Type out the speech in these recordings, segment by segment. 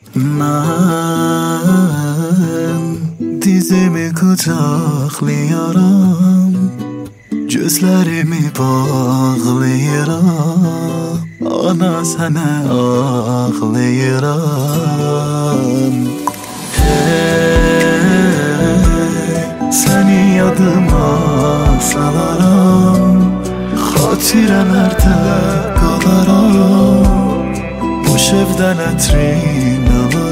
Ben dizimi kucaklayıram, gözlerimi bağlayıram, ana sana ağlayıram. Hey, seni yadıma salaram, hatirelerde qalaram, boş evden ətrin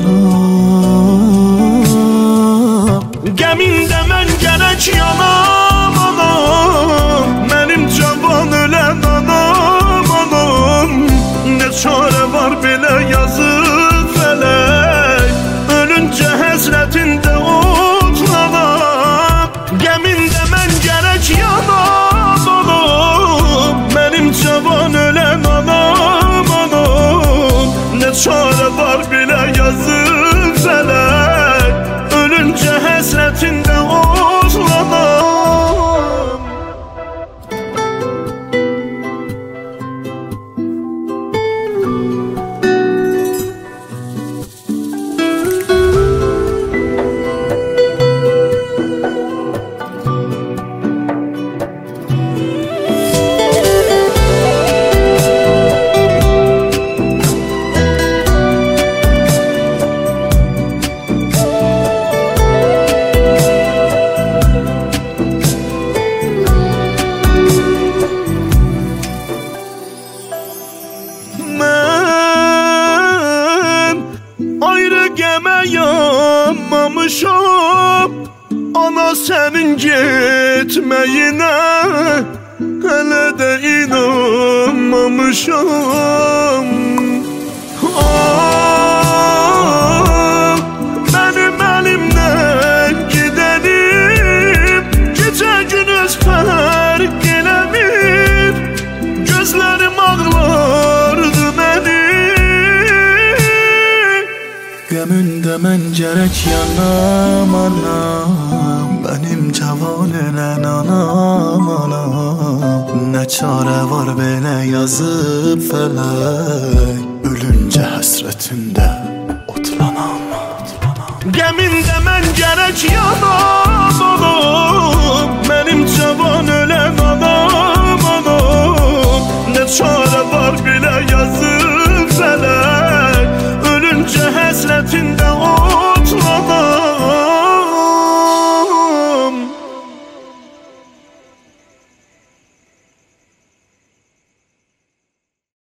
alaram. Gəmində mən gərək yanam anam, mənim cavan ölən anam anam. Nə çarə var belə yazıb fələk, ölüncə həsrətində otlanam. Gəmində mən gərək yanam anam, mənim cavan ölən anam anam. Nə çarə var belə yazıb fələk, ölüncə həsrətində otlanam. Ayrı gəmə yanmamışam, ana sənin getməyinə hələ də inanmamışam. Mənim əlimdən gedənim gecə gündüz fərq eləmir, gözlərim ağlardı mənim. Gəmində mən gərək yanam anam, mənim cavan ölən anam anam. Nə çarə var belə yazıb fələk, ölüncə həsrətində otlanam. Gəmində mən gərək yanam anam, mənim cavan ölən anam anam. Nə çarə var belə